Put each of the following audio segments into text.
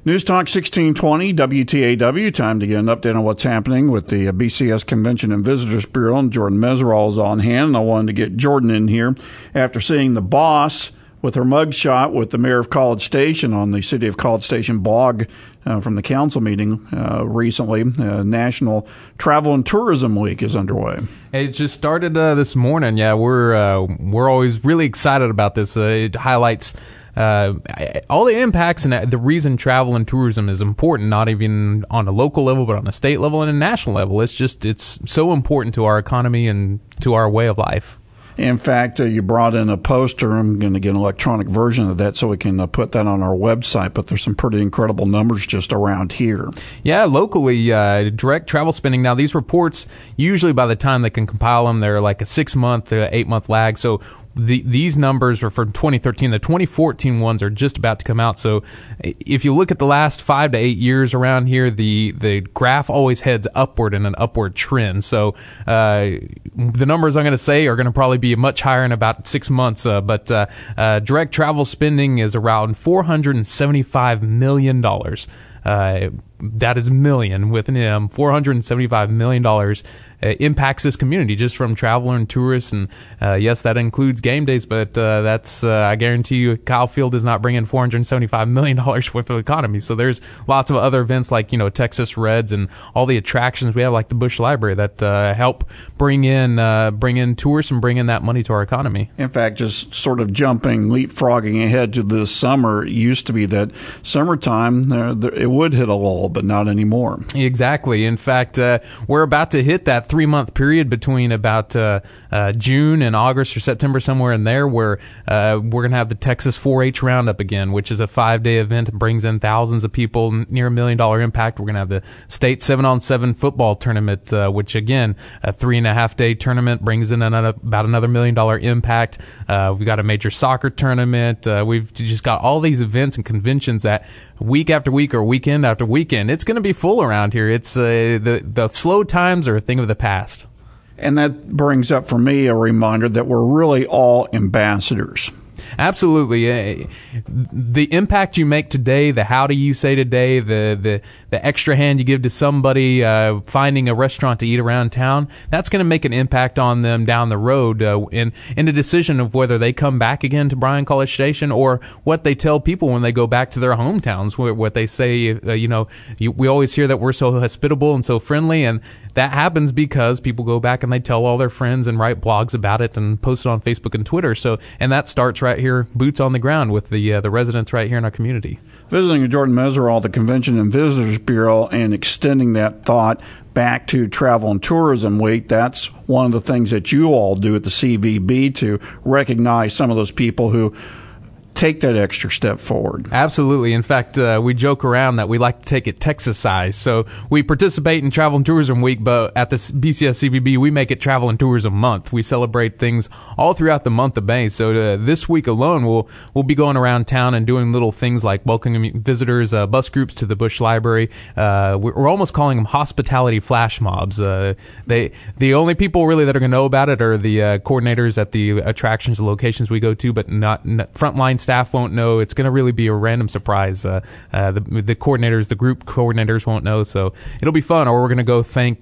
News Talk 1620 WTAW. Time to get an update on what's happening with the BCS Convention and Visitors Bureau. And Jordan Meseraull is on hand. And I wanted to get Jordan in here after seeing the boss with her mugshot with the mayor of College Station on the City of College Station blog from the council meeting recently. National Travel and Tourism Week is underway. It just started this morning. Yeah, we're always really excited about this. It highlights all the impacts and the reason travel and tourism is important, not even on a local level, but on a state level and a national level. It's so important to our economy and to our way of life. In fact, you brought in a poster. I'm going to get an electronic version of that so we can put that on our website, but there's some pretty incredible numbers just around here. Yeah, locally, direct travel spending. Now, these reports, usually by the time they can compile them, they're like a 6-month, 8-month lag. So these numbers are from 2013. The 2014 ones are just about to come out. So if you look at the last 5 to 8 years around here, the graph always heads upward in an upward trend. So the numbers I'm going to say are going to probably be much higher in about 6 months. But direct travel spending is around $475 million. That is million with an M. $475 million impacts this community just from traveler and tourists. And yes, that includes game days, but that's I guarantee you Kyle Field does not bring in $475 million worth of economy. So there's lots of other events like, Texas Reds and all the attractions we have like the Bush Library that help bring in tourists and bring in that money to our economy. In fact, just sort of leapfrogging ahead to this summer, it used to be that summertime it would hit a lull, but not anymore. Exactly. In fact, we're about to hit that 3-month period between about June and August or September, somewhere in there, where we're going to have the Texas 4-H Roundup again, which is a 5-day event. It brings in thousands of people, near $1 million impact. We're going to have the state 7-on-7 football tournament, which again, a 3.5-day tournament brings in about another $1 million impact. We've got a major soccer tournament. We've just got all these events and conventions that week after week or weekend after weekend, it's going to be full around here. It's the slow times are a thing of the past. And that brings up for me a reminder that we're really all ambassadors. Absolutely. The impact you make today, the howdy you say today, the extra hand you give to somebody finding a restaurant to eat around town, that's going to make an impact on them down the road in the decision of whether they come back again to Bryan College Station or what they tell people when they go back to their hometowns, what they say. We always hear that we're so hospitable and so friendly, and that happens because people go back and they tell all their friends and write blogs about it and post it on Facebook and Twitter. And that starts right here, boots on the ground with the residents right here in our community. Visiting Jordan Meseraull, the Convention and Visitors Bureau, and extending that thought back to Travel and Tourism Week. That's one of the things that you all do at the CVB to recognize some of those people who take that extra step forward. Absolutely. In fact, we joke around that we like to take it Texas-sized. So we participate in Travel and Tourism Week, but at the BCS CVB, we make it Travel and Tourism Month. We celebrate things all throughout the month of May. So this week alone, we'll be going around town and doing little things like welcoming visitors, bus groups to the Bush Library. We're almost calling them hospitality flash mobs. The only people really that are going to know about it are the coordinators at the attractions and locations we go to, but not frontline staff won't know. It's going to really be a random surprise. The coordinators, the group coordinators won't know, so it'll be fun. Or we're going to go thank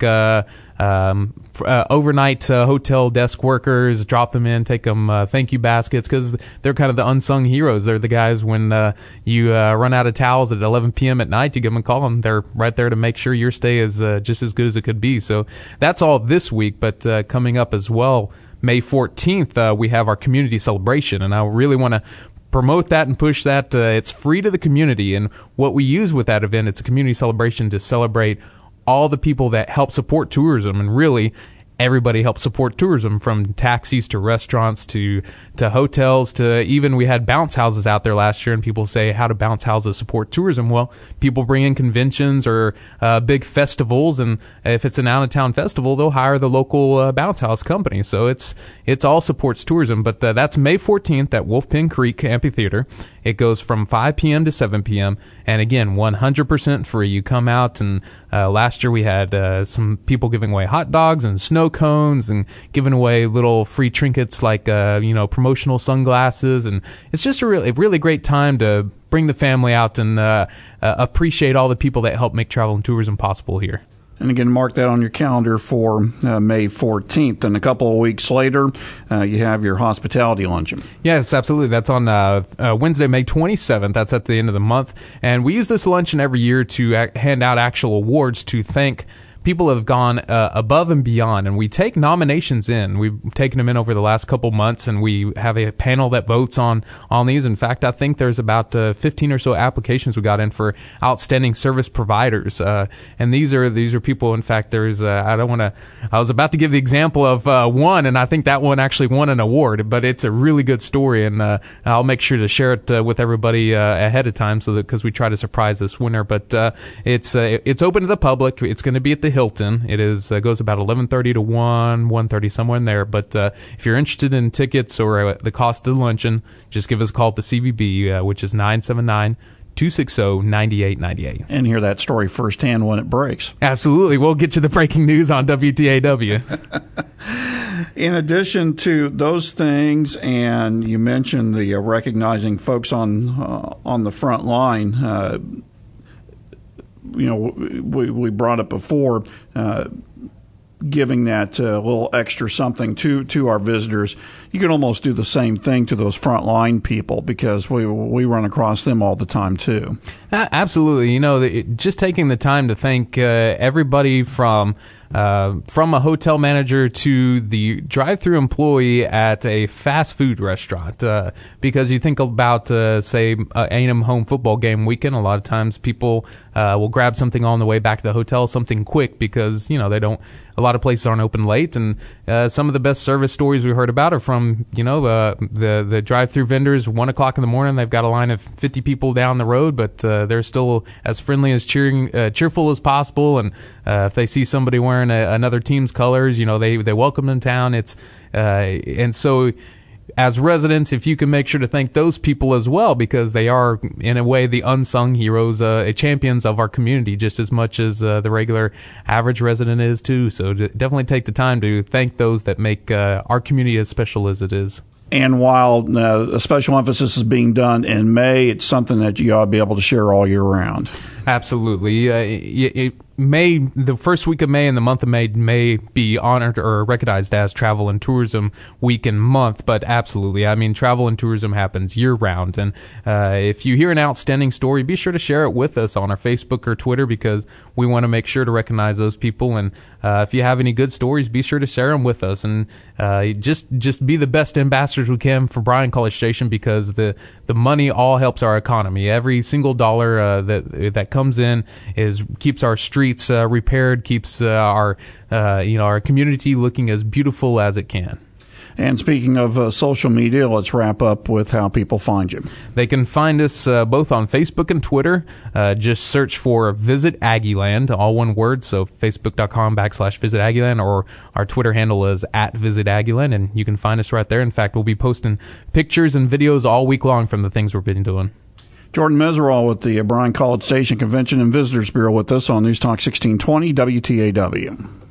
overnight hotel desk workers, drop them in, take them thank you baskets, because they're kind of the unsung heroes. They're the guys when you run out of towels at 11 p.m. at night, you give them a call, and they're right there to make sure your stay is just as good as it could be. So that's all this week, but coming up as well, May 14th, we have our community celebration, and I really want to promote that and push that. It's free to the community, and what we use with that event, it's a community celebration to celebrate all the people that help support tourism, and really everybody helps support tourism, from taxis to restaurants to hotels to even we had bounce houses out there last year, and people say, how do bounce houses support tourism? Well, people bring in conventions or big festivals, and if it's an out-of-town festival, they'll hire the local bounce house company. So it's all supports tourism, but that's May 14th at Wolf Pen Creek Amphitheater. It goes from 5 p.m. to 7 p.m. And again, 100% free. You come out, and last year we had some people giving away hot dogs and snow cones and giving away little free trinkets like promotional sunglasses, and it's just a really great time to bring the family out and appreciate all the people that help make travel and tourism possible here. And again, mark that on your calendar for May 14th. And a couple of weeks later, you have your hospitality luncheon. Yes, absolutely. That's on Wednesday, May 27th. That's at the end of the month. And we use this luncheon every year to hand out actual awards to thank people have gone above and beyond, and we take nominations in. We've taken them in over the last couple months, and we have a panel that votes on these. In fact, I think there's about 15 or so applications we got in for outstanding service providers, and these are people. In fact, there's I was about to give the example of one, and I think that one actually won an award, but it's a really good story, and I'll make sure to share it with everybody ahead of time, so that because we try to surprise this winner. But it's open to the public. It's going to be at the Hilton. It goes about 11:30 to 1:30, somewhere in there. But if you're interested in tickets or the cost of the luncheon, just give us a call at the CVB, which is 979-260-9898. And hear that story firsthand when it breaks. Absolutely. We'll get to the breaking news on WTAW. In addition to those things, and you mentioned the recognizing folks on the front line, we brought it before, giving that little extra something to our visitors. You can almost do the same thing to those frontline people, because we run across them all the time too. Absolutely. Just taking the time to thank everybody from a hotel manager to the drive-through employee at a fast food restaurant, because you think about, say, A&M home football game weekend. A lot of times people will grab something on the way back to the hotel, something quick, because a lot of places aren't open late, and some of the best service stories we heard about are from the drive-through vendors. 1:00 in the morning, they've got a line of 50 people down the road, but they're still as friendly, as cheerful as possible, and if they see somebody wearing another team's colors, they welcome them in town. And so as residents, if you can make sure to thank those people as well, because they are, in a way, the unsung heroes, champions of our community, just as much as the regular average resident is too. So definitely take the time to thank those that make our community as special as it is. And while a special emphasis is being done in May, it's something that you ought to be able to share all year round. Absolutely. The first week of May and the month of may be honored or recognized as Travel and Tourism Week and Month, but absolutely, travel and tourism happens year-round, and if you hear an outstanding story, be sure to share it with us on our Facebook or Twitter, because we want to make sure to recognize those people, and if you have any good stories, be sure to share them with us, and just be the best ambassadors we can for Bryan College Station, because the money all helps our economy. Every single dollar that comes in keeps our streets repaired, keeps our community looking as beautiful as it can. And speaking of social media, let's wrap up with how people find you. They can find us both on Facebook and Twitter. Just search for Visit Aggieland, all one word. So Facebook.com/Visit Aggieland, or our Twitter handle is @Visit Aggieland, and you can find us right there. In fact, we'll be posting pictures and videos all week long from the things we've been doing. Jordan Meseroll with the Bryan College Station Convention and Visitors Bureau with us on News Talk 1620 WTAW.